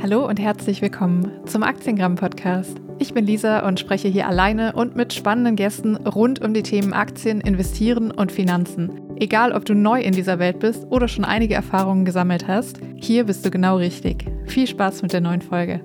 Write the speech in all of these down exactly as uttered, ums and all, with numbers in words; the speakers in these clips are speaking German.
Hallo und herzlich willkommen zum Aktiengramm-Podcast. Ich bin Lisa und spreche hier alleine und mit spannenden Gästen rund um die Themen Aktien, Investieren und Finanzen. Egal, ob du neu in dieser Welt bist oder schon einige Erfahrungen gesammelt hast, hier bist du genau richtig. Viel Spaß mit der neuen Folge.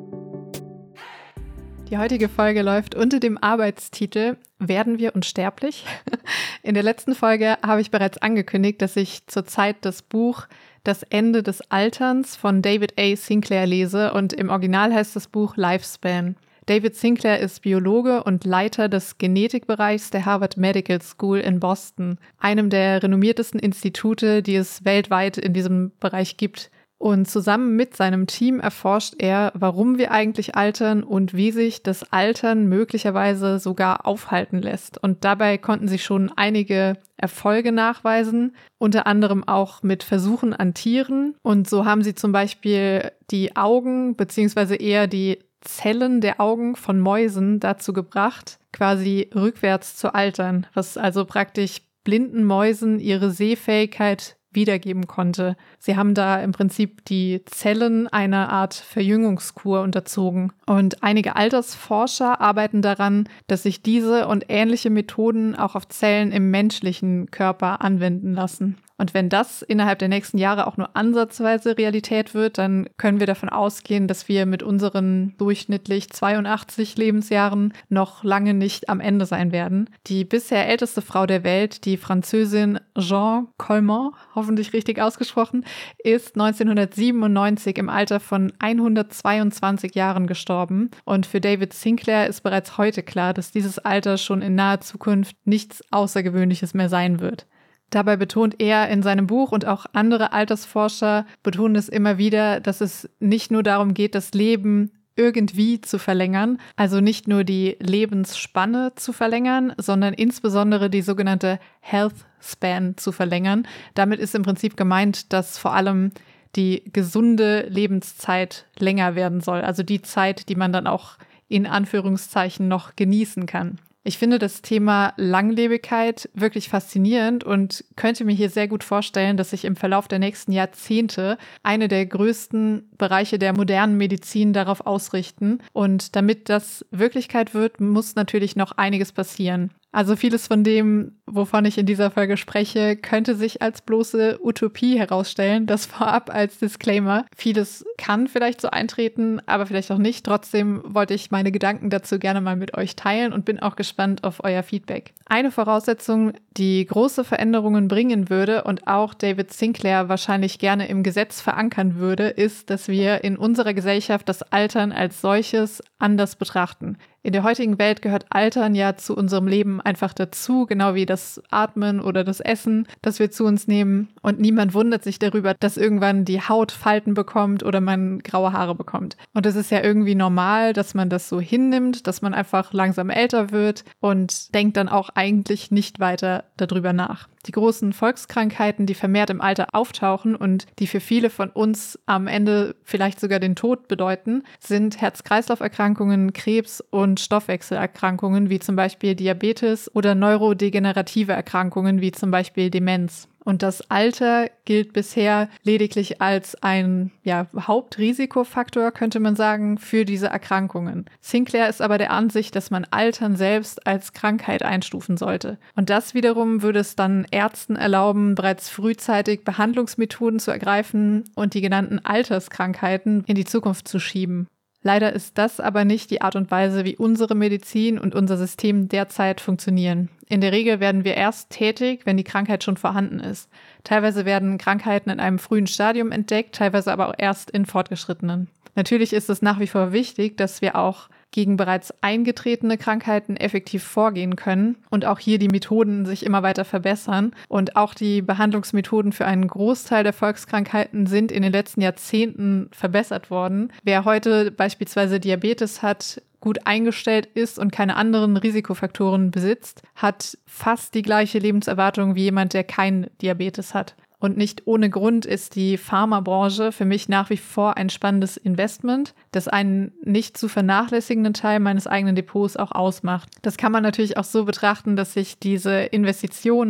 Die heutige Folge läuft unter dem Arbeitstitel Werden wir unsterblich? In der letzten Folge habe ich bereits angekündigt, dass ich zurzeit das Buch Das Ende des Alterns von David A. Sinclair lese und im Original heißt das Buch Lifespan. David Sinclair ist Biologe und Leiter des Genetikbereichs der Harvard Medical School in Boston, einem der renommiertesten Institute, die es weltweit in diesem Bereich gibt. Und zusammen mit seinem Team erforscht er, warum wir eigentlich altern und wie sich das Altern möglicherweise sogar aufhalten lässt. Und dabei konnten sie schon einige Erfolge nachweisen, unter anderem auch mit Versuchen an Tieren. Und so haben sie zum Beispiel die Augen beziehungsweise eher die Zellen der Augen von Mäusen dazu gebracht, quasi rückwärts zu altern, was also praktisch blinden Mäusen ihre Sehfähigkeit wiedergeben konnte. Sie haben da im Prinzip die Zellen einer Art Verjüngungskur unterzogen. Und einige Altersforscher arbeiten daran, dass sich diese und ähnliche Methoden auch auf Zellen im menschlichen Körper anwenden lassen. Und wenn das innerhalb der nächsten Jahre auch nur ansatzweise Realität wird, dann können wir davon ausgehen, dass wir mit unseren durchschnittlich zweiundachtzig Lebensjahren noch lange nicht am Ende sein werden. Die bisher älteste Frau der Welt, die Französin Jeanne Calment, hoffentlich richtig ausgesprochen, ist neunzehnhundertsiebenundneunzig im Alter von hundertzweiundzwanzig Jahren gestorben. Und für David Sinclair ist bereits heute klar, dass dieses Alter schon in naher Zukunft nichts Außergewöhnliches mehr sein wird. Dabei betont er in seinem Buch und auch andere Altersforscher betonen es immer wieder, dass es nicht nur darum geht, das Leben irgendwie zu verlängern, also nicht nur die Lebensspanne zu verlängern, sondern insbesondere die sogenannte Health Span zu verlängern. Damit ist im Prinzip gemeint, dass vor allem die gesunde Lebenszeit länger werden soll, also die Zeit, die man dann auch in Anführungszeichen noch genießen kann. Ich finde das Thema Langlebigkeit wirklich faszinierend und könnte mir hier sehr gut vorstellen, dass sich im Verlauf der nächsten Jahrzehnte eine der größten Bereiche der modernen Medizin darauf ausrichten. Und damit das Wirklichkeit wird, muss natürlich noch einiges passieren. Also vieles von dem, wovon ich in dieser Folge spreche, könnte sich als bloße Utopie herausstellen. Das vorab als Disclaimer. Vieles kann vielleicht so eintreten, aber vielleicht auch nicht. Trotzdem wollte ich meine Gedanken dazu gerne mal mit euch teilen und bin auch gespannt auf euer Feedback. Eine Voraussetzung, die große Veränderungen bringen würde und auch David Sinclair wahrscheinlich gerne im Gesetz verankern würde, ist, dass wir in unserer Gesellschaft das Altern als solches anders betrachten. In der heutigen Welt gehört Altern ja zu unserem Leben einfach dazu, genau wie das Atmen oder das Essen, das wir zu uns nehmen. Und niemand wundert sich darüber, dass irgendwann die Haut Falten bekommt oder man graue Haare bekommt. Und es ist ja irgendwie normal, dass man das so hinnimmt, dass man einfach langsam älter wird und denkt dann auch eigentlich nicht weiter darüber nach. Die großen Volkskrankheiten, die vermehrt im Alter auftauchen und die für viele von uns am Ende vielleicht sogar den Tod bedeuten, sind Herz-Kreislauf-Erkrankungen, Krebs und Stoffwechselerkrankungen wie zum Beispiel Diabetes oder neurodegenerative Erkrankungen wie zum Beispiel Demenz. Und das Alter gilt bisher lediglich als ein ja, Hauptrisikofaktor, könnte man sagen, für diese Erkrankungen. Sinclair ist aber der Ansicht, dass man Altern selbst als Krankheit einstufen sollte. Und das wiederum würde es dann Ärzten erlauben, bereits frühzeitig Behandlungsmethoden zu ergreifen und die genannten Alterskrankheiten in die Zukunft zu schieben. Leider ist das aber nicht die Art und Weise, wie unsere Medizin und unser System derzeit funktionieren. In der Regel werden wir erst tätig, wenn die Krankheit schon vorhanden ist. Teilweise werden Krankheiten in einem frühen Stadium entdeckt, teilweise aber auch erst in fortgeschrittenen. Natürlich ist es nach wie vor wichtig, dass wir auch gegen bereits eingetretene Krankheiten effektiv vorgehen können und auch hier die Methoden sich immer weiter verbessern. Und auch die Behandlungsmethoden für einen Großteil der Volkskrankheiten sind in den letzten Jahrzehnten verbessert worden. Wer heute beispielsweise Diabetes hat, gut eingestellt ist und keine anderen Risikofaktoren besitzt, hat fast die gleiche Lebenserwartung wie jemand, der keinen Diabetes hat. Und nicht ohne Grund ist die Pharmabranche für mich nach wie vor ein spannendes Investment, das einen nicht zu vernachlässigenden Teil meines eigenen Depots auch ausmacht. Das kann man natürlich auch so betrachten, dass sich diese Investitionen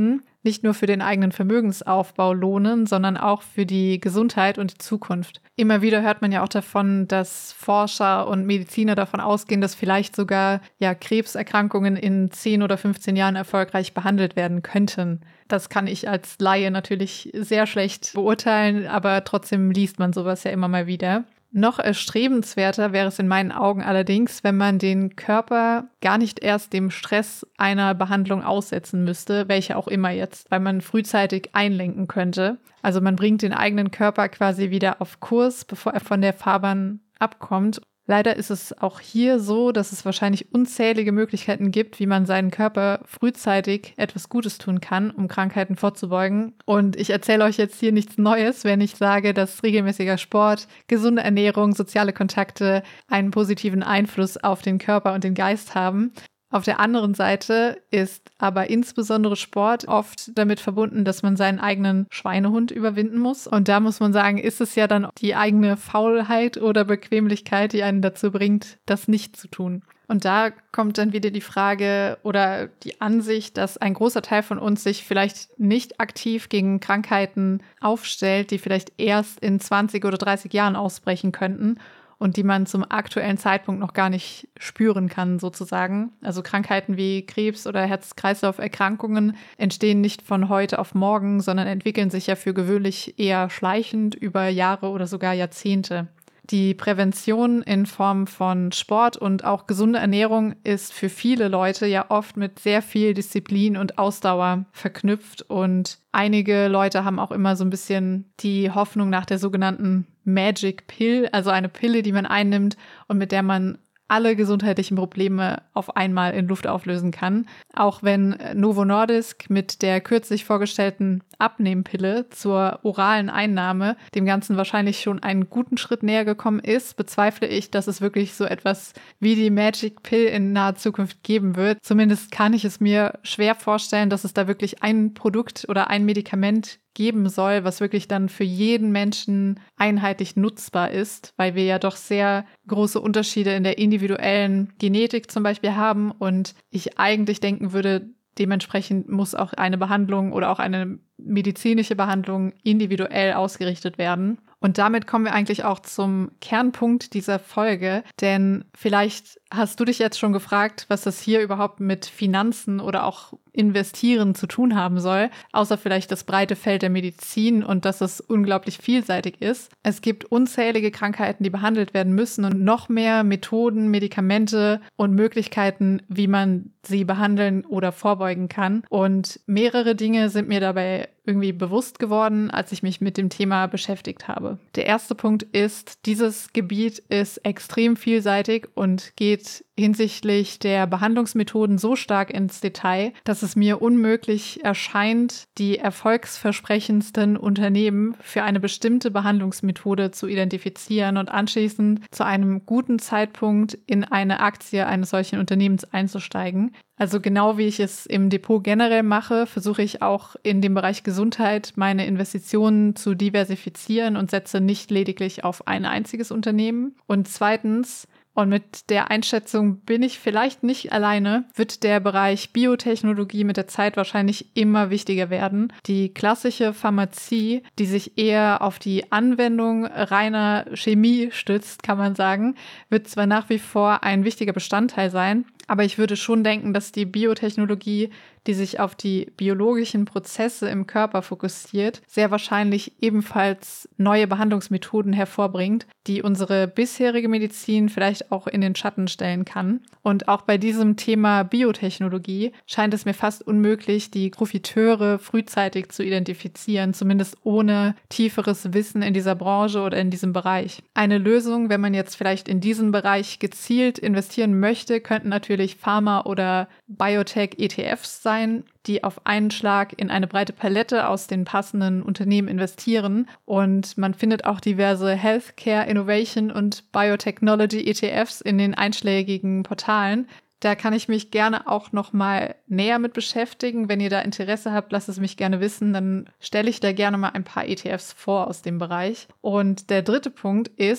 nicht nur für den eigenen Vermögensaufbau lohnen, sondern auch für die Gesundheit und die Zukunft. Immer wieder hört man ja auch davon, dass Forscher und Mediziner davon ausgehen, dass vielleicht sogar ja, Krebserkrankungen in zehn oder fünfzehn Jahren erfolgreich behandelt werden könnten. Das kann ich als Laie natürlich sehr schlecht beurteilen, aber trotzdem liest man sowas ja immer mal wieder. Noch erstrebenswerter wäre es in meinen Augen allerdings, wenn man den Körper gar nicht erst dem Stress einer Behandlung aussetzen müsste, welche auch immer jetzt, weil man frühzeitig einlenken könnte. Also man bringt den eigenen Körper quasi wieder auf Kurs, bevor er von der Fahrbahn abkommt. Leider ist es auch hier so, dass es wahrscheinlich unzählige Möglichkeiten gibt, wie man seinen Körper frühzeitig etwas Gutes tun kann, um Krankheiten vorzubeugen. Und ich erzähle euch jetzt hier nichts Neues, wenn ich sage, dass regelmäßiger Sport, gesunde Ernährung, soziale Kontakte einen positiven Einfluss auf den Körper und den Geist haben. Auf der anderen Seite ist aber insbesondere Sport oft damit verbunden, dass man seinen eigenen Schweinehund überwinden muss. Und da muss man sagen, ist es ja dann die eigene Faulheit oder Bequemlichkeit, die einen dazu bringt, das nicht zu tun. Und da kommt dann wieder die Frage oder die Ansicht, dass ein großer Teil von uns sich vielleicht nicht aktiv gegen Krankheiten aufstellt, die vielleicht erst in zwanzig oder dreißig Jahren ausbrechen könnten. Und die man zum aktuellen Zeitpunkt noch gar nicht spüren kann, sozusagen. Also Krankheiten wie Krebs oder Herz-Kreislauf-Erkrankungen entstehen nicht von heute auf morgen, sondern entwickeln sich ja für gewöhnlich eher schleichend über Jahre oder sogar Jahrzehnte. Die Prävention in Form von Sport und auch gesunde Ernährung ist für viele Leute ja oft mit sehr viel Disziplin und Ausdauer verknüpft. Und einige Leute haben auch immer so ein bisschen die Hoffnung nach der sogenannten Magic Pill, also eine Pille, die man einnimmt und mit der man alle gesundheitlichen Probleme auf einmal in Luft auflösen kann. Auch wenn Novo Nordisk mit der kürzlich vorgestellten Abnehmpille zur oralen Einnahme dem Ganzen wahrscheinlich schon einen guten Schritt näher gekommen ist, bezweifle ich, dass es wirklich so etwas wie die Magic Pill in naher Zukunft geben wird. Zumindest kann ich es mir schwer vorstellen, dass es da wirklich ein Produkt oder ein Medikament geben soll, was wirklich dann für jeden Menschen einheitlich nutzbar ist, weil wir ja doch sehr große Unterschiede in der individuellen Genetik zum Beispiel haben und ich eigentlich denken würde, dementsprechend muss auch eine Behandlung oder auch eine medizinische Behandlung individuell ausgerichtet werden. Und damit kommen wir eigentlich auch zum Kernpunkt dieser Folge, denn vielleicht hast du dich jetzt schon gefragt, was das hier überhaupt mit Finanzen oder auch Investieren zu tun haben soll, außer vielleicht das breite Feld der Medizin und dass es unglaublich vielseitig ist. Es gibt unzählige Krankheiten, die behandelt werden müssen und noch mehr Methoden, Medikamente und Möglichkeiten, wie man sie behandeln oder vorbeugen kann. Und mehrere Dinge sind mir dabei irgendwie bewusst geworden, als ich mich mit dem Thema beschäftigt habe. Der erste Punkt ist, dieses Gebiet ist extrem vielseitig und geht hinsichtlich der Behandlungsmethoden so stark ins Detail, dass es mir unmöglich erscheint, die erfolgsversprechendsten Unternehmen für eine bestimmte Behandlungsmethode zu identifizieren und anschließend zu einem guten Zeitpunkt in eine Aktie eines solchen Unternehmens einzusteigen. Also genau wie ich es im Depot generell mache, versuche ich auch in dem Bereich Gesundheit meine Investitionen zu diversifizieren und setze nicht lediglich auf ein einziges Unternehmen. Und zweitens, und mit der Einschätzung bin ich vielleicht nicht alleine, wird der Bereich Biotechnologie mit der Zeit wahrscheinlich immer wichtiger werden. Die klassische Pharmazie, die sich eher auf die Anwendung reiner Chemie stützt, kann man sagen, wird zwar nach wie vor ein wichtiger Bestandteil sein, aber ich würde schon denken, dass die Biotechnologie, die sich auf die biologischen Prozesse im Körper fokussiert, sehr wahrscheinlich ebenfalls neue Behandlungsmethoden hervorbringt, die unsere bisherige Medizin vielleicht auch in den Schatten stellen kann. Und auch bei diesem Thema Biotechnologie scheint es mir fast unmöglich, die Profiteure frühzeitig zu identifizieren, zumindest ohne tieferes Wissen in dieser Branche oder in diesem Bereich. Eine Lösung, wenn man jetzt vielleicht in diesen Bereich gezielt investieren möchte, könnten natürlich Pharma- oder Biotech-E T Fs sein, die auf einen Schlag in eine breite Palette aus den passenden Unternehmen investieren. Und man findet auch diverse Healthcare Innovation und Biotechnology E T Fs in den einschlägigen Portalen. Da kann ich mich gerne auch noch mal näher mit beschäftigen. Wenn ihr da Interesse habt, lasst es mich gerne wissen. Dann stelle ich da gerne mal ein paar E T Fs vor aus dem Bereich. Und der dritte Punkt ist,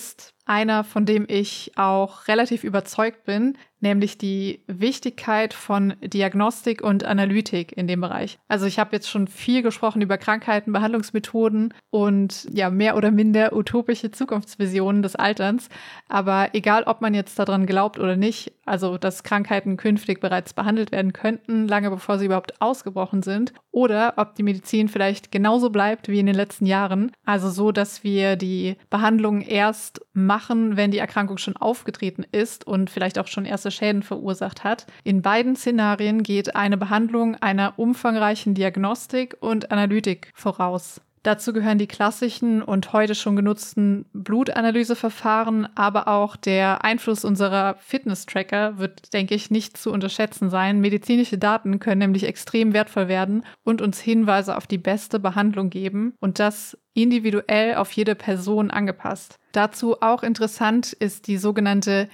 einer, von dem ich auch relativ überzeugt bin, nämlich die Wichtigkeit von Diagnostik und Analytik in dem Bereich. Also ich habe jetzt schon viel gesprochen über Krankheiten, Behandlungsmethoden und ja, mehr oder minder utopische Zukunftsvisionen des Alterns. Aber egal, ob man jetzt daran glaubt oder nicht, also dass Krankheiten künftig bereits behandelt werden könnten, lange bevor sie überhaupt ausgebrochen sind, oder ob die Medizin vielleicht genauso bleibt wie in den letzten Jahren, also so, dass wir die Behandlung erst machen, wenn die Erkrankung schon aufgetreten ist und vielleicht auch schon erste Schäden verursacht hat. In beiden Szenarien geht eine Behandlung einer umfangreichen Diagnostik und Analytik voraus. Dazu gehören die klassischen und heute schon genutzten Blutanalyseverfahren, aber auch der Einfluss unserer Fitness-Tracker wird, denke ich, nicht zu unterschätzen sein. Medizinische Daten können nämlich extrem wertvoll werden und uns Hinweise auf die beste Behandlung geben und das individuell auf jede Person angepasst. Dazu auch interessant ist die sogenannte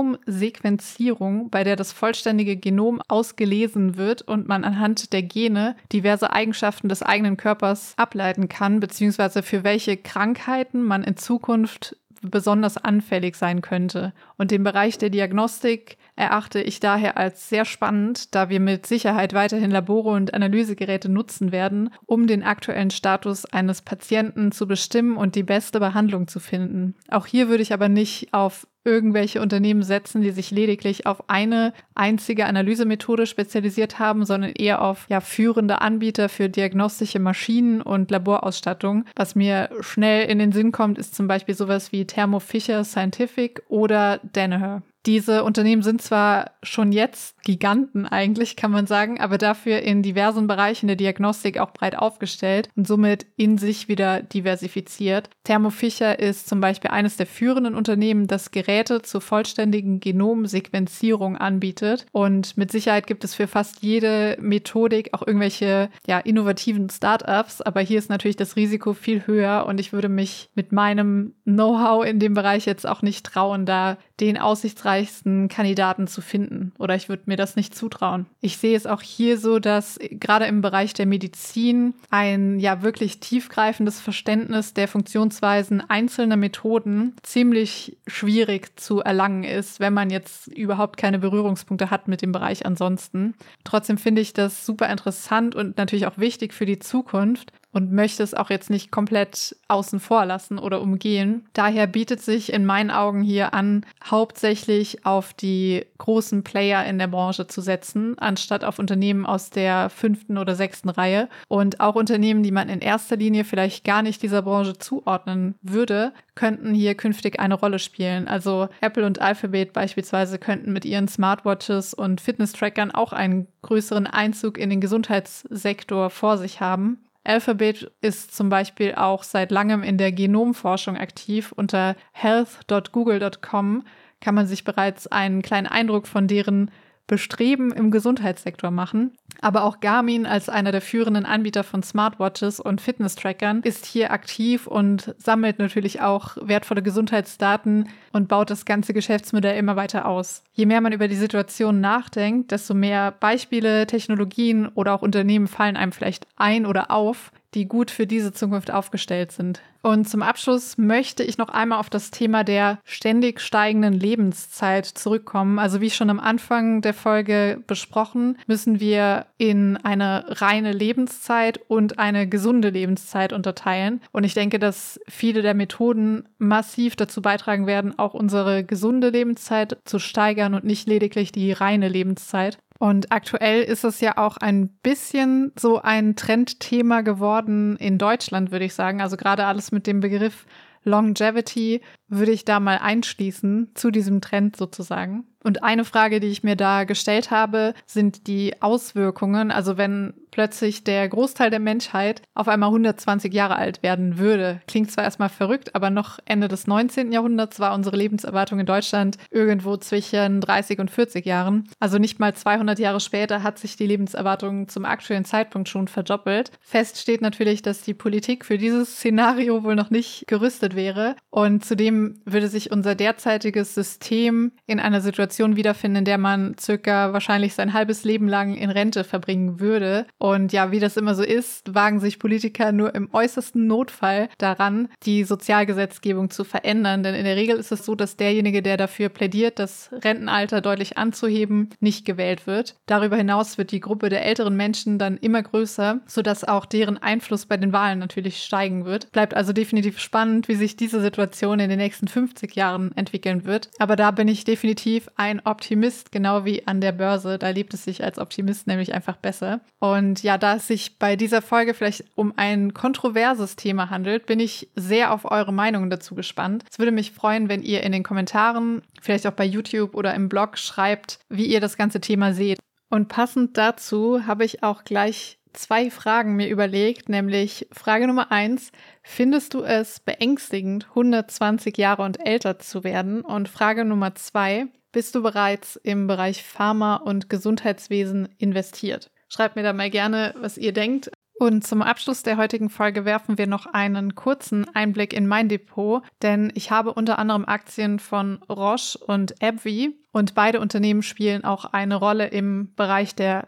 Genomsequenzierung, bei der das vollständige Genom ausgelesen wird und man anhand der Gene diverse Eigenschaften des eigenen Körpers ableiten kann, beziehungsweise für welche Krankheiten man in Zukunft besonders anfällig sein könnte. Und den Bereich der Diagnostik erachte ich daher als sehr spannend, da wir mit Sicherheit weiterhin Labore und Analysegeräte nutzen werden, um den aktuellen Status eines Patienten zu bestimmen und die beste Behandlung zu finden. Auch hier würde ich aber nicht auf irgendwelche Unternehmen setzen, die sich lediglich auf eine einzige Analysemethode spezialisiert haben, sondern eher auf ja, führende Anbieter für diagnostische Maschinen und Laborausstattung. Was mir schnell in den Sinn kommt, ist zum Beispiel sowas wie Thermo Fisher Scientific oder Danaher. Diese Unternehmen sind zwar schon jetzt Giganten eigentlich, kann man sagen, aber dafür in diversen Bereichen der Diagnostik auch breit aufgestellt und somit in sich wieder diversifiziert. Thermo Fisher ist zum Beispiel eines der führenden Unternehmen, das Geräte zur vollständigen Genomsequenzierung anbietet. Und mit Sicherheit gibt es für fast jede Methodik auch irgendwelche ja, innovativen Startups, aber hier ist natürlich das Risiko viel höher und ich würde mich mit meinem Know-how in dem Bereich jetzt auch nicht trauen, da den aussichtsreichsten Kandidaten zu finden. Oder ich würde mir das nicht zutrauen. Ich sehe es auch hier so, dass gerade im Bereich der Medizin ein ja wirklich tiefgreifendes Verständnis der Funktionsweisen einzelner Methoden ziemlich schwierig zu erlangen ist, wenn man jetzt überhaupt keine Berührungspunkte hat mit dem Bereich ansonsten. Trotzdem finde ich das super interessant und natürlich auch wichtig für die Zukunft und möchte es auch jetzt nicht komplett außen vor lassen oder umgehen. Daher bietet sich in meinen Augen hier an, hauptsächlich auf die großen Player in der Branche zu setzen, anstatt auf Unternehmen aus der fünften oder sechsten Reihe. Und auch Unternehmen, die man in erster Linie vielleicht gar nicht dieser Branche zuordnen würde, könnten hier künftig eine Rolle spielen. Also Apple und Alphabet beispielsweise könnten mit ihren Smartwatches und Fitness-Trackern auch einen größeren Einzug in den Gesundheitssektor vor sich haben. Alphabet ist zum Beispiel auch seit langem in der Genomforschung aktiv. Unter health Punkt google Punkt com kann man sich bereits einen kleinen Eindruck von deren Bestreben im Gesundheitssektor machen. Aber auch Garmin als einer der führenden Anbieter von Smartwatches und Fitness-Trackern ist hier aktiv und sammelt natürlich auch wertvolle Gesundheitsdaten und baut das ganze Geschäftsmodell immer weiter aus. Je mehr man über die Situation nachdenkt, desto mehr Beispiele, Technologien oder auch Unternehmen fallen einem vielleicht ein oder auf, die gut für diese Zukunft aufgestellt sind. Und zum Abschluss möchte ich noch einmal auf das Thema der ständig steigenden Lebenszeit zurückkommen. Also wie schon am Anfang der Folge besprochen, müssen wir in eine reine Lebenszeit und eine gesunde Lebenszeit unterteilen. Und ich denke, dass viele der Methoden massiv dazu beitragen werden, auch unsere gesunde Lebenszeit zu steigern und nicht lediglich die reine Lebenszeit. Und aktuell ist es ja auch ein bisschen so ein Trendthema geworden in Deutschland, würde ich sagen. Also gerade alles mit dem Begriff Longevity würde ich da mal einschließen zu diesem Trend sozusagen. Und eine Frage, die ich mir da gestellt habe, sind die Auswirkungen. Also wenn plötzlich der Großteil der Menschheit auf einmal hundertzwanzig Jahre alt werden würde. Klingt zwar erstmal verrückt, aber noch Ende des neunzehnten Jahrhunderts war unsere Lebenserwartung in Deutschland irgendwo zwischen dreißig und vierzig Jahren. Also nicht mal zweihundert Jahre später hat sich die Lebenserwartung zum aktuellen Zeitpunkt schon verdoppelt. Fest steht natürlich, dass die Politik für dieses Szenario wohl noch nicht gerüstet wäre. Und zudem würde sich unser derzeitiges System in einer Situation Situation wiederfinden, in der man circa wahrscheinlich sein halbes Leben lang in Rente verbringen würde. Und ja, wie das immer so ist, wagen sich Politiker nur im äußersten Notfall daran, die Sozialgesetzgebung zu verändern. Denn in der Regel ist es so, dass derjenige, der dafür plädiert, das Rentenalter deutlich anzuheben, nicht gewählt wird. Darüber hinaus wird die Gruppe der älteren Menschen dann immer größer, sodass auch deren Einfluss bei den Wahlen natürlich steigen wird. Bleibt also definitiv spannend, wie sich diese Situation in den nächsten fünfzig Jahren entwickeln wird. Aber da bin ich definitiv ein Optimist, genau wie an der Börse. Da lebt es sich als Optimist nämlich einfach besser. Und ja, da es sich bei dieser Folge vielleicht um ein kontroverses Thema handelt, bin ich sehr auf eure Meinungen dazu gespannt. Es würde mich freuen, wenn ihr in den Kommentaren, vielleicht auch bei YouTube oder im Blog schreibt, wie ihr das ganze Thema seht. Und passend dazu habe ich auch gleich zwei Fragen mir überlegt, nämlich Frage Nummer eins, findest du es beängstigend, hundertzwanzig Jahre und älter zu werden? Und Frage Nummer zwei, bist du bereits im Bereich Pharma und Gesundheitswesen investiert? Schreibt mir da mal gerne, was ihr denkt. Und zum Abschluss der heutigen Folge werfen wir noch einen kurzen Einblick in mein Depot, denn ich habe unter anderem Aktien von Roche und AbbVie und beide Unternehmen spielen auch eine Rolle im Bereich der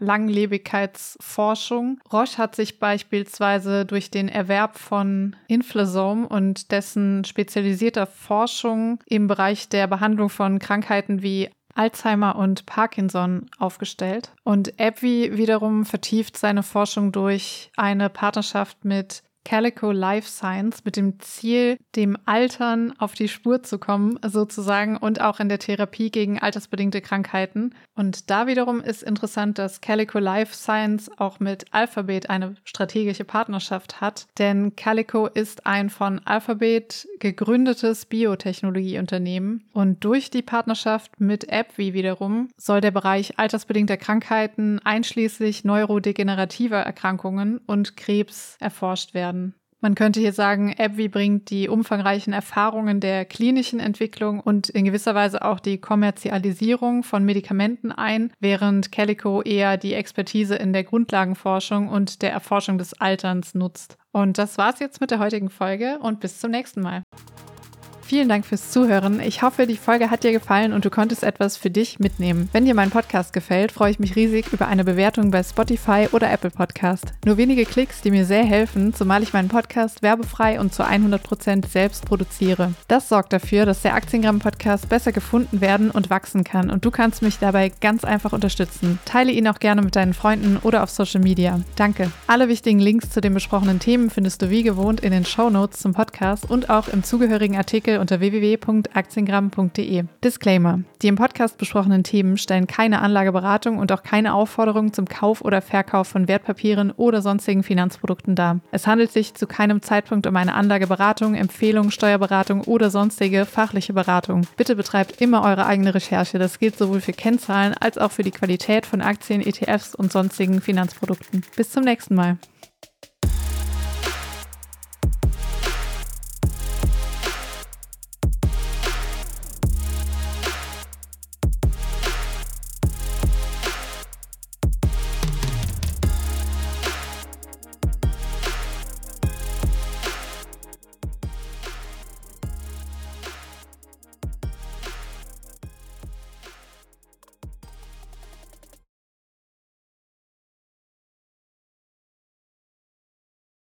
Langlebigkeitsforschung. Roche hat sich beispielsweise durch den Erwerb von Inflazome und dessen spezialisierter Forschung im Bereich der Behandlung von Krankheiten wie Alzheimer und Parkinson aufgestellt. Und AbbVie wiederum vertieft seine Forschung durch eine Partnerschaft mit Calico Life Science mit dem Ziel, dem Altern auf die Spur zu kommen, sozusagen, und auch in der Therapie gegen altersbedingte Krankheiten. Und da wiederum ist interessant, dass Calico Life Science auch mit Alphabet eine strategische Partnerschaft hat, denn Calico ist ein von Alphabet gegründetes Biotechnologieunternehmen und durch die Partnerschaft mit AbbVie wiederum soll der Bereich altersbedingter Krankheiten einschließlich neurodegenerativer Erkrankungen und Krebs erforscht werden. Man könnte hier sagen, AbbVie bringt die umfangreichen Erfahrungen der klinischen Entwicklung und in gewisser Weise auch die Kommerzialisierung von Medikamenten ein, während Calico eher die Expertise in der Grundlagenforschung und der Erforschung des Alterns nutzt. Und das war's jetzt mit der heutigen Folge und bis zum nächsten Mal. Vielen Dank fürs Zuhören. Ich hoffe, die Folge hat dir gefallen und du konntest etwas für dich mitnehmen. Wenn dir mein Podcast gefällt, freue ich mich riesig über eine Bewertung bei Spotify oder Apple Podcast. Nur wenige Klicks, die mir sehr helfen, zumal ich meinen Podcast werbefrei und zu hundert Prozent selbst produziere. Das sorgt dafür, dass der Aktiengramm-Podcast besser gefunden werden und wachsen kann und du kannst mich dabei ganz einfach unterstützen. Teile ihn auch gerne mit deinen Freunden oder auf Social Media. Danke. Alle wichtigen Links zu den besprochenen Themen findest du wie gewohnt in den Shownotes zum Podcast und auch im zugehörigen Artikel unter w w w punkt aktiengramm punkt d e. Disclaimer: Die im Podcast besprochenen Themen stellen keine Anlageberatung und auch keine Aufforderung zum Kauf oder Verkauf von Wertpapieren oder sonstigen Finanzprodukten dar. Es handelt sich zu keinem Zeitpunkt um eine Anlageberatung, Empfehlung, Steuerberatung oder sonstige fachliche Beratung. Bitte betreibt immer eure eigene Recherche. Das gilt sowohl für Kennzahlen als auch für die Qualität von Aktien, E T Fs und sonstigen Finanzprodukten. Bis zum nächsten Mal.